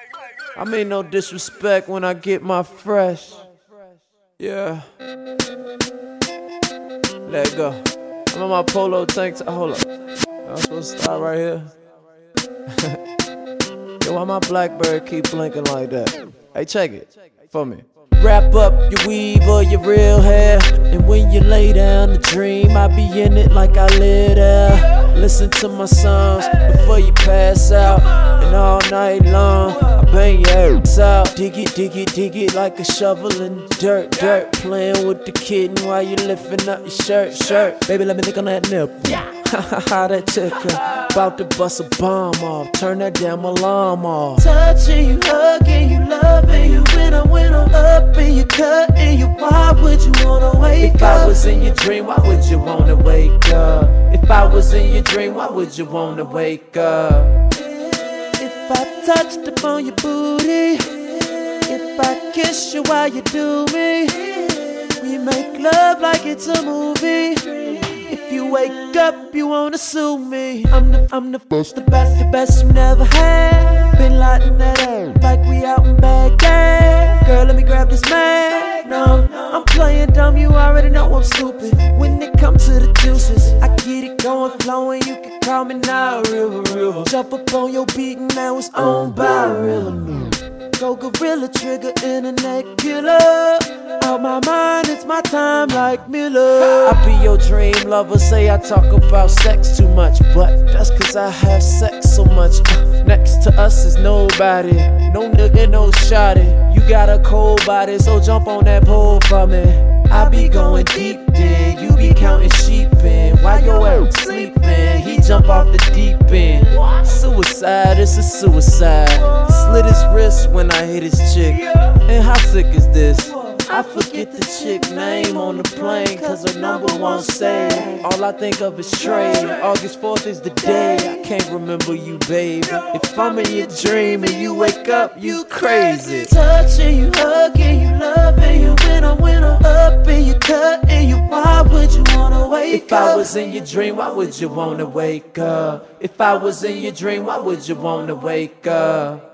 I mean no disrespect when I get my fresh. Yeah. Let it go. I'm on my polo tanks. Hold up. I'm supposed to stop right here. Yo, why my Blackberry keep blinking like that? Hey, check it for me. Wrap up your weave or your real hair, and when you lay down to dream, I be in it like I live there. Listen to my songs before you pass out, and all night long I bang your ass out. Dig it like a shovel in the dirt. Playing with the kitten while you lifting up your shirt. Baby, let me lick on that nipple. Ha that chicken. About to bust a bomb off. Turn that damn alarm off. Touching you, hugging you, loving you. When I'm up in your cut and you, why would you wanna wake up? If I was in your dream, why would you wanna wake up? If I was in your dream, why would you wanna wake up? If I touched upon your booty, if I kiss you while you do me, we make love like it's a movie. If you wake up, you wanna sue me. I'm the best you never had. Been lighting that ass like we out in Baghdad. Girl, let me grab this mag. No, I'm playing dumb, you already know I'm stupid. When it comes to the juices, I get it going, flowing. You can call me now, river. Jump up on your beat and now it's owned by Rilla. Go gorilla, trigger, internet killer. Out my mind, it's my time like Miller. I be your dream lover, say I talk about sex too much, but that's cause I have sex so much. Next to us is nobody, no nigga, no shawty. You got a cold body, so jump on that pole for me. I be going deep then, you be counting sheep in. While your ass sleeping, he jump off the deep end. Suicide, it's a suicide. Slit his wrist when I hit his chick. And how sick is this? I forget the chick name on the plane, cause her number won't say. All I think of is trade. August 4th is the day. I can't remember you, baby. If I'm in your dream and you wake up, you crazy. Touching you, hugging you, loving you. When I'm up in your cut and you, why would you wanna wake up? If I was in your dream, why would you wanna wake up? If I was in your dream, why would you wanna wake up?